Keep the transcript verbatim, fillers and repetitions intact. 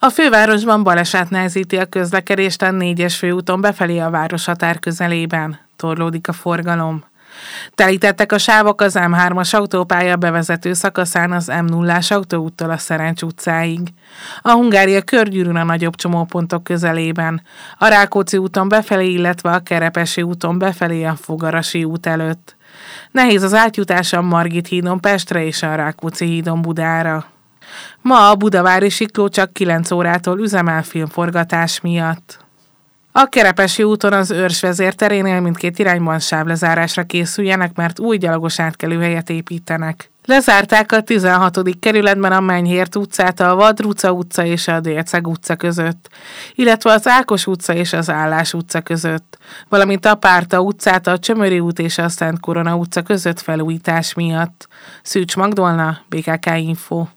A fővárosban baleset nehezíti a közlekedést a négyes főúton befelé a városhatár közelében. Torlódik a forgalom. Telítettek a sávok az em hármas autópálya bevezető szakaszán az em nullás autóúttól a Szerencs utcáig. A Hungária körgyűrűn a nagyobb csomópontok közelében. A Rákóczi úton befelé, illetve a Kerepesi úton befelé a Fogarasi út előtt. Nehéz az átjutás a Margit hídon Pestre és a Rákóczi hídon Budára. Ma a Budavári Sikló csak kilenc órától üzemel filmforgatás miatt. A Kerepesi úton az Őrs vezérterénél mindkét irányban sávlezárásra készüljenek, mert új gyalogos átkelőhelyet építenek. Lezárták a tizenhatodik kerületben a Menyhért utcát, a Vadruca utca és a Délceg utca között, illetve az Ákos utca és az Állás utca között, valamint a Párta utcát, a Csömöri út és a Szent Korona utca között felújítás miatt. Szűcs Magdolna, bé ká ká Info.